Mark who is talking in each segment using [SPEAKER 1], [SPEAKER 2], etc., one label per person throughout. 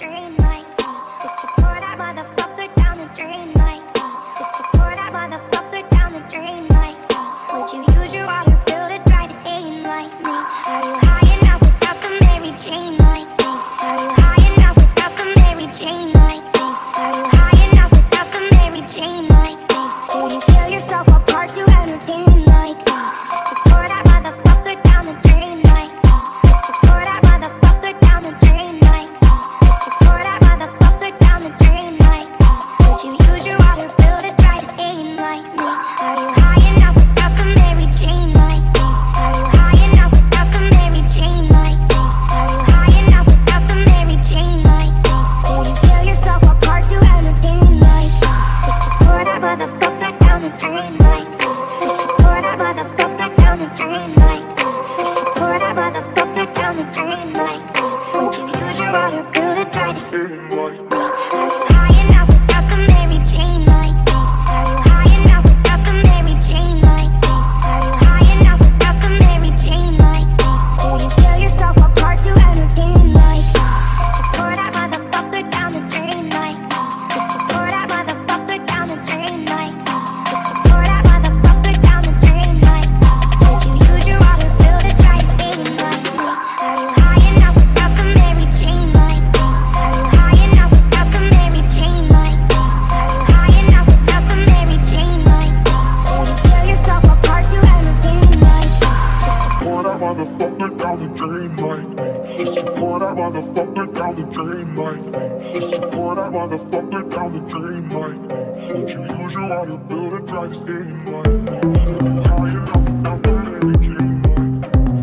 [SPEAKER 1] drain like me. Just to pour that motherfucker down the drain like me. Just to pour that motherfucker down the drain like me. Would you use your water bill to drive a sane like me? Are you high enough without the Mary Jane like me? Are you high enough without the Mary Jane like me? Are you high enough without the Mary Jane like me? Do you tear yourself apart to entertain like me? Just to pour that motherfucker down the drain like me. Just to pour that motherfucker down the drain like me. Just to pour that motherfucker down the drain like me. Would you use your water bill to drive a sane like me? Are you high enough without the Mary Jane like me? Are you high enough without the Mary Jane like me? Are you high enough without the Mary Jane like me? Do you tear yourself apart to entertain like me? Just to pour that motherfucker down the drain like me. Just to pour that motherfucker down the drain like me. Just to pour that motherfucker down the drain like me. Would you use your water bill to drive the same like me? Are you high enough without the Mary Jane like me? Are you high enough without the Mary Jane like me? Are you high enough without the Mary Jane like me? Do you tear yourself apart to entertain like me? Just to pour that motherfucker down the drain like me. Just to pour that motherfucker down the drain like me. Just to pour that motherfucker down the drain like me. Would you use your water bill to drive a sane like me? Are you high enough without the Mary Jane like me? Are you high enough without the Mary Jane like me? Are you high enough without the Mary Jane like me? Do you tear yourself apart to entertain like me? Just to pour that motherfucker down the drain like me. Just to pour that motherfucker down the drain like me. Just to pour that motherfucker down the drain like me. Would you use your water bill to drive a sane like me? Are you high enough without the Mary Jane like me?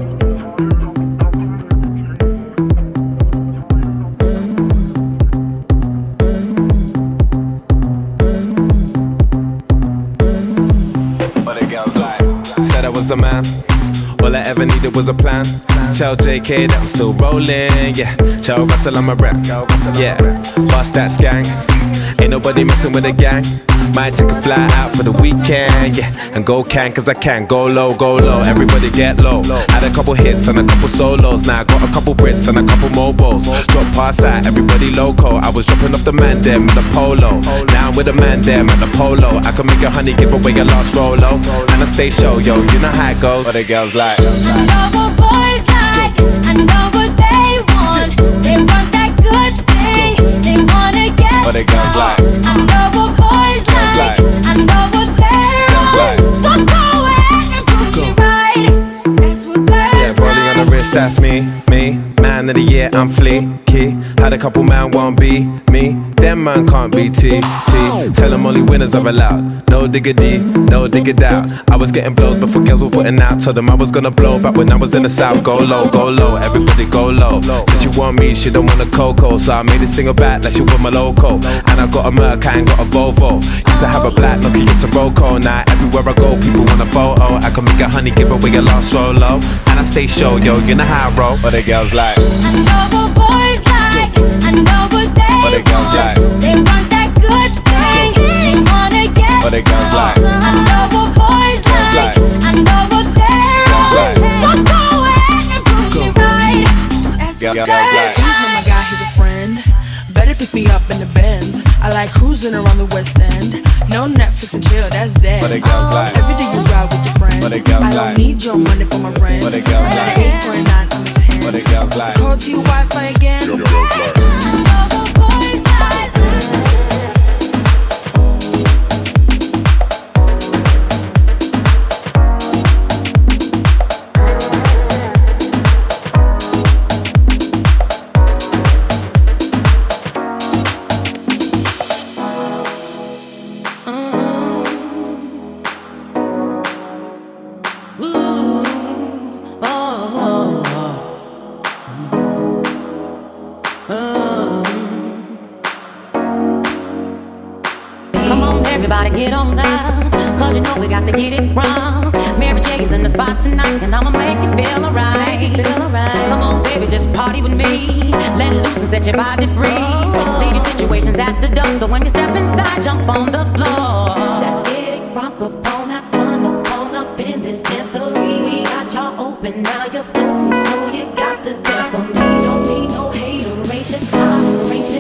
[SPEAKER 2] What the girls like? Said I was a man. All I ever needed was a plan. Tell JK that I'm still rolling, yeah. Tell Russell I'm a rap, yeah. Bust that gang. Ain't nobody messing with the gang. Might take a fly out for the weekend, yeah. And go cause I can. Go low, everybody get low. Had a couple hits and a couple solos. Now I got a couple Brits and a couple mobiles. Drop pass out, everybody loco. I was dropping off the man them with a polo. Now I'm with a man them at the polo. I can make a honey give away a last rolo. And I stay show, yo, you know how it goes. What the girls like?
[SPEAKER 3] I know what boys like, I know what they want. They want that good thing, they wanna get
[SPEAKER 2] What the girls
[SPEAKER 3] some.
[SPEAKER 2] like?
[SPEAKER 3] I know what boys like, I know what they're on. So go ahead and prove me right. That's what girls
[SPEAKER 2] Yeah, rolling on the wrist, that's me. Man of the year, I'm fleeky. Had a couple man won't be me. Them man can't be T. Tell them only winners are allowed. No diggity, no diggity out. I was getting blows before girls were putting out. Told them I was gonna blow back when I was in the south. Go low, everybody go low. Since you want me, she don't want a cocoa. So I made a single back like she want my loco. And I got a Merc, I ain't got a Volvo. Used to have a black Nokia, it's a Roco. Now everywhere I go, people want a photo. I can make a honey, give away a last Rolo. And I stay show, yo, you know how I roll. What the girls like?
[SPEAKER 3] I know what boys like, I know what they
[SPEAKER 2] What the girls like?
[SPEAKER 3] want. They want that good thing, they wanna get
[SPEAKER 2] What the girls
[SPEAKER 3] some.
[SPEAKER 2] like?
[SPEAKER 3] I know what boys like, I know what they're
[SPEAKER 2] like?
[SPEAKER 3] on. So go ahead and prove me right. That's what
[SPEAKER 2] Girls
[SPEAKER 3] girls
[SPEAKER 2] like?
[SPEAKER 3] like.
[SPEAKER 4] He's not my guy, he's a friend. Better pick me up in the Benz. I like cruising around the West End. No Netflix and chill, that's dead.
[SPEAKER 2] What the girls like?
[SPEAKER 4] Every day you ride with your friends.
[SPEAKER 2] What the girls
[SPEAKER 4] I don't
[SPEAKER 2] like?
[SPEAKER 4] need your money for my rent.
[SPEAKER 2] What the girls like?
[SPEAKER 4] 8.9, I'm a 10.
[SPEAKER 2] What the girls like?
[SPEAKER 4] Call to your Wi-Fi again.
[SPEAKER 3] I know what boys like.
[SPEAKER 5] Come on, everybody, get on down, cause you know we got to get it wrong. Mary J is in the spot tonight, and I'ma make you feel alright. Come on, baby, just party with me. Let loose and set your body free. Leave your situations at the door, so when you step inside, jump on the floor. Let's get it crunk up on that fun up in this dancery. We got y'all open, now you're floating, so you got to dance for me. Don't need no hateration, toleration.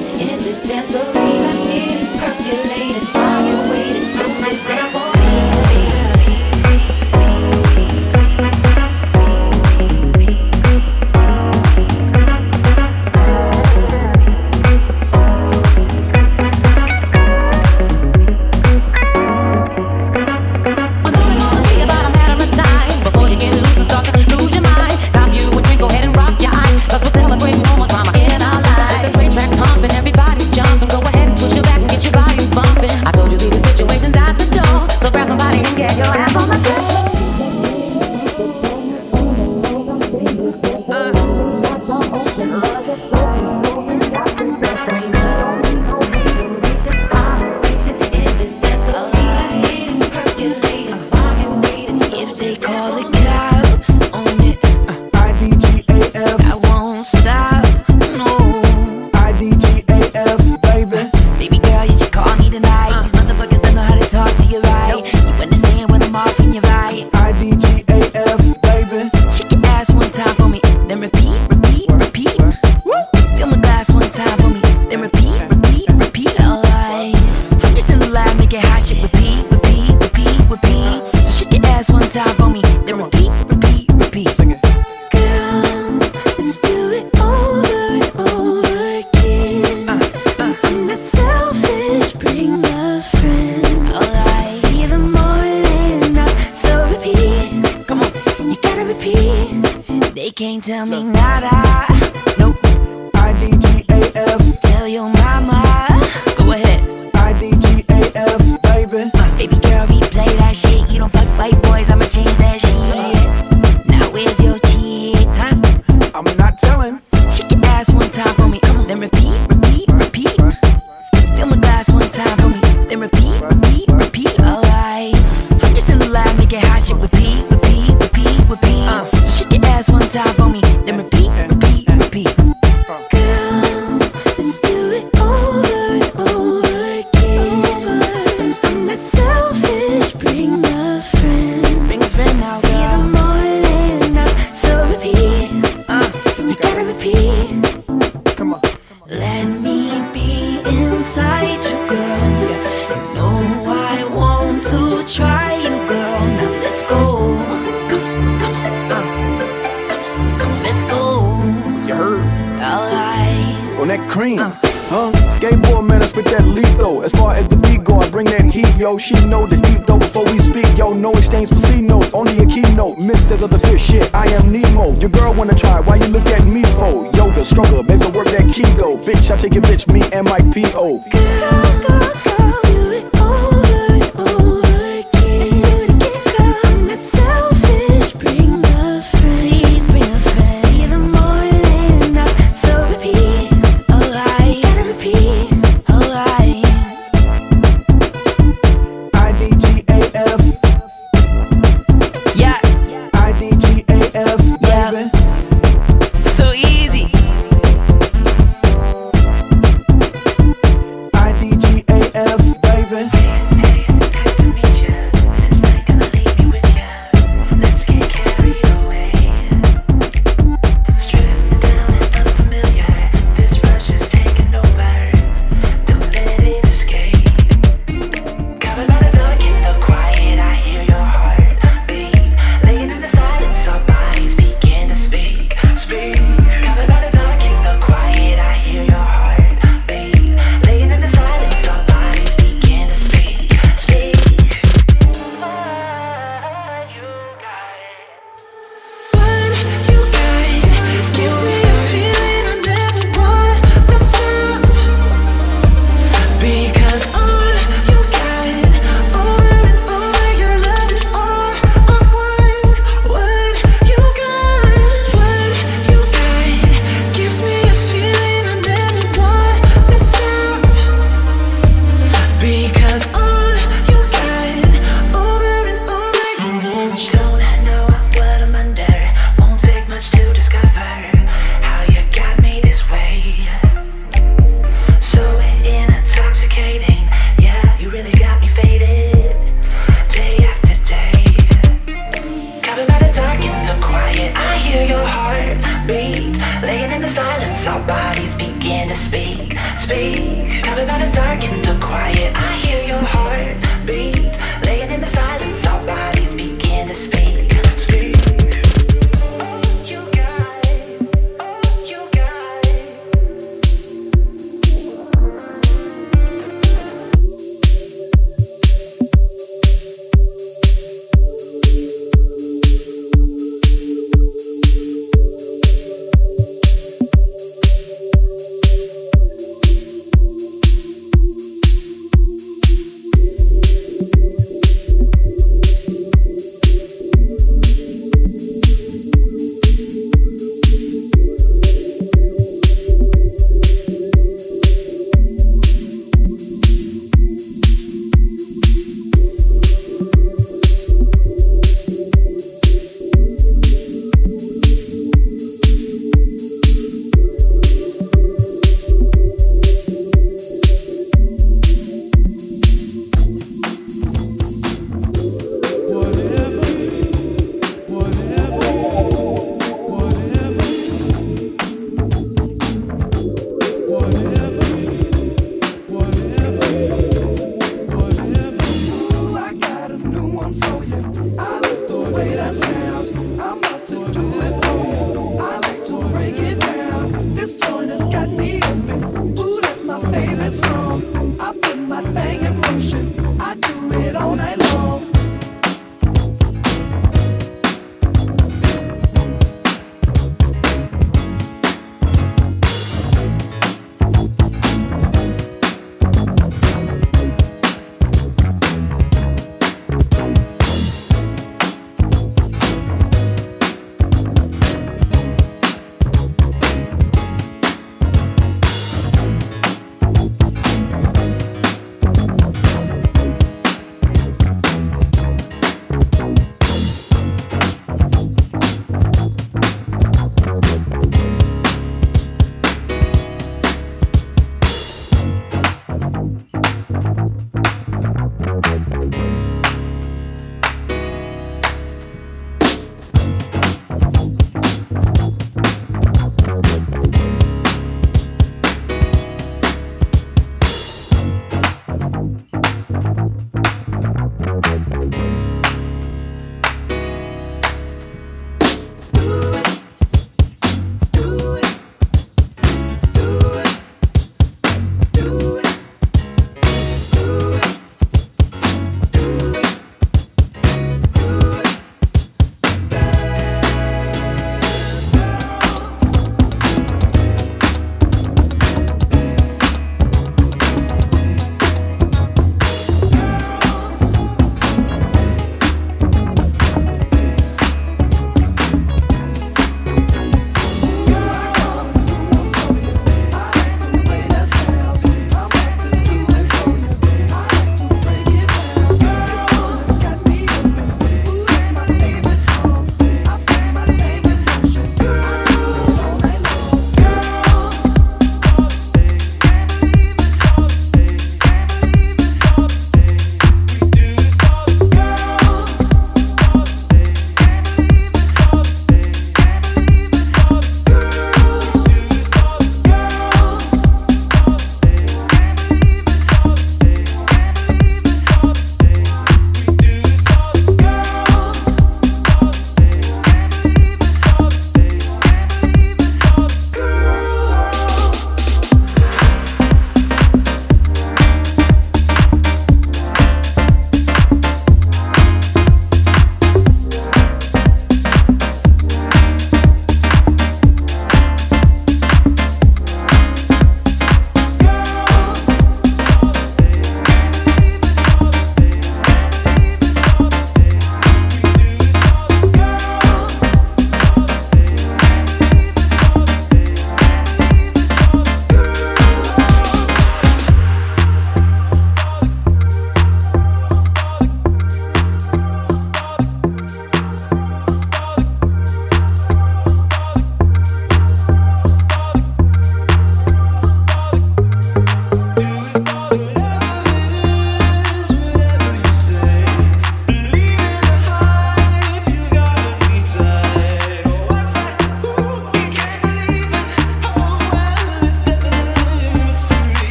[SPEAKER 6] tell me nada. Nope. IDGAF. Tell your mama. Go ahead. IDGAF, baby. Baby girl, replay that shit. You don't fuck white boys, I'ma change that shit. Now where's your chick, huh?
[SPEAKER 7] I'm not telling.
[SPEAKER 6] Shake your ass one time for me, then repeat, repeat, repeat. Fill my glass one time for me, then repeat, repeat, repeat. Alright, I'm just in the lab making hot shit. Repeat, repeat, repeat, repeat. So shake your ass one time for me, then repeat, repeat, repeat. Girl, let's do it over and over again. I'm not selfish, bring a friend. Bring a friend now, girl. See the morning up, so repeat. You gotta repeat.
[SPEAKER 7] Come on.
[SPEAKER 6] Let me be inside you, girl. You know I want to try you, girl. Now let's go. Come on, let's go.
[SPEAKER 7] You heard?
[SPEAKER 6] Alright.
[SPEAKER 7] On that cream. Skateboard man, I spit that lethal. As far as the beat go, I bring that heat, yo. She know the deep though before we speak, yo. No exchange for C notes, only a keynote. Missed as other fish, shit, I am Nemo. Your girl wanna try, why you look at me for? Yoga, stronger, make her work that Kego. Bitch, I take your bitch, me and my P.O.
[SPEAKER 6] Let's do it over and over again. I'm not selfish, bring a friend. Please bring a friend. See the morning up, so repeat. Alright, gotta repeat. Alright.
[SPEAKER 7] IDGAF.
[SPEAKER 6] Yeah.
[SPEAKER 7] IDGAF, baby.
[SPEAKER 6] So easy.
[SPEAKER 7] IDGAF, baby.
[SPEAKER 8] This joint has got me in. Ooh, that's my favorite song.